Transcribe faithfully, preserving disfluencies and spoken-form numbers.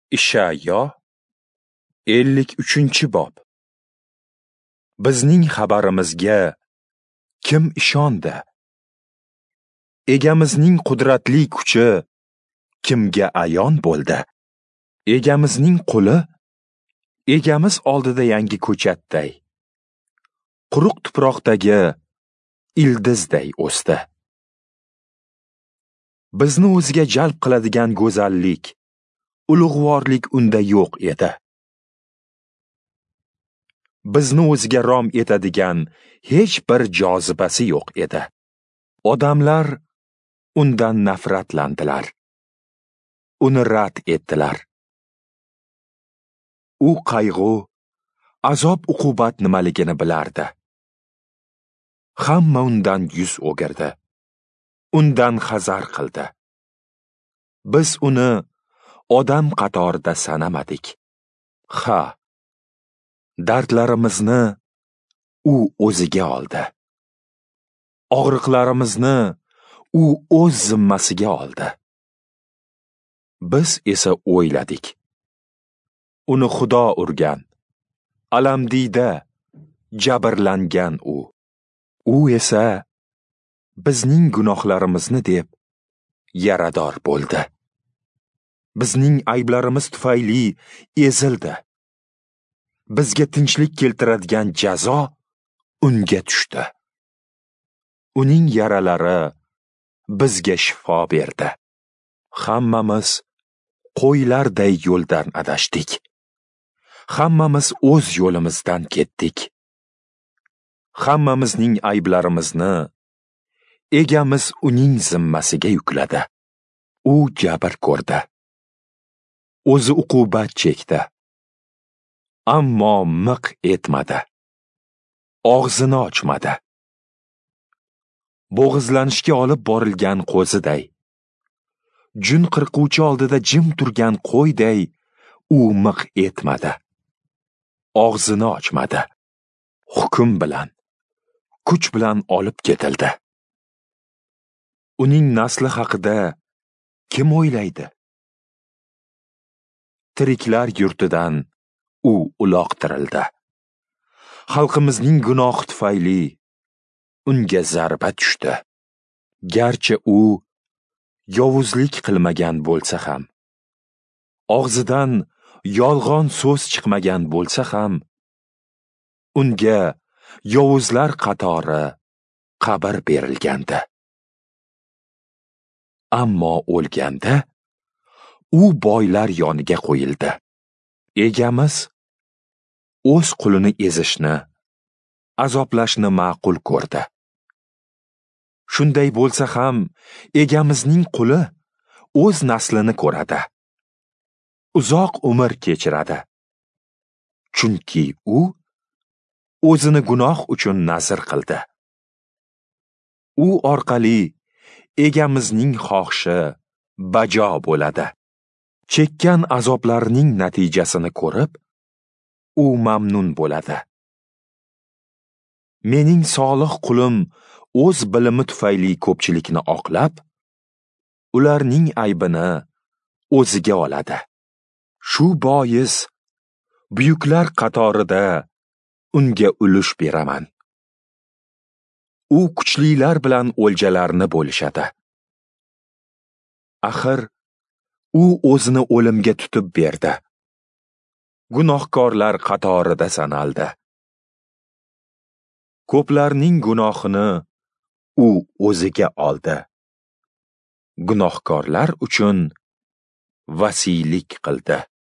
Isha'yo ellik uchinchi bob. Bizning xabarimizga kim ishondi? Egamizning qudratli kuchi kimga ayon bo'ldi? Egamizning qo'li egamiz oldida yangi ko'chatday, quruq tuproqdagi ildizday o'sdi. Bizni o'ziga jalb qiladigan go'zallik, ulug'vorlik unda yo'q edi. Bizni o'ziga rom etadigan hech bir jozibasi yo'q edi. Odamlar undan nafratlandilar. Uni rad etdilar. U qayg'u, azob uqubat nimaligini bilardi. Hamma undan yuz o'girdi. Undan hazar qildi. Biz uni odam qatorida sanamadik. Ha, dardlarimizni u o'ziga oldi. Og'riqlarimizni u o'z zimmasiga oldi. Biz esa o'yladik. Uni Xudo urgan, alamdiyda, jabrlangan u. U esa bizning gunohlarimizni deb yarador bo'ldi. Bizning ayblarimiz tufayli ezildi. Bizga tinchlik keltiradigan jazo unga tushdi. Uning yaralari bizga shifo berdi. Hammamiz qo'ylarday yo'ldan adashdik. Hammamiz o'z yo'limizdan ketdik. Hammamizning ayblarimizni egamiz uning zimmasiga yukladi. U jabr ko'rdi. O'zi uqubat chekdi. Ammo miq etmadi. Og'zini ochmadi. Bo'g'izlanishga olib borilgan qo'ziday, jun qirquvchi oldida jim turgan qo'yday u miq etmadi. Og'zini ochmadi. Hukm bilan, kuch bilan olib ketildi. Uning nasli haqida kim o'ylaydi? Tiriklar yurtidan u uloqtirildi. Xalqimizning gunohi tufayli unga zarba tushdi. Garchi u yovuzlik qilmagan bo'lsa ham, og'zidan yolg'on so'z chiqmagan bo'lsa ham, unga yovuzlar qatori qabr berilgandi. Ammo o'lganda u boylar yoniga qo'yildi. Egamiz o'z qulini ezishni, azoblashni ma'qul ko'rdi. Shunday bo'lsa ham, egamizning quli o'z naslini ko'radi. Uzoq umr kechiradi. Chunki u o'zini gunoh uchun nazr qildi. U orqali egamizning xohishi bajo bo'ladi. Chekkan azoblarining natijasini ko'rib, u mamnun bo'ladi. Mening solih qulim o'z bilimi tufayli ko'pchilikni oqlab, ularning aybini o'ziga oladi. Shu bois buyuklar qatorida unga ulush beraman. U kuchlilar bilan o'ljalarni bo'lishadi. Axir u o'zini o'limga tutib berdi. Gunohkorlar qatorida sanaldi. Ko'plarning gunohini u o'ziga oldi. Gunohkorlar uchun vasiylik qildi.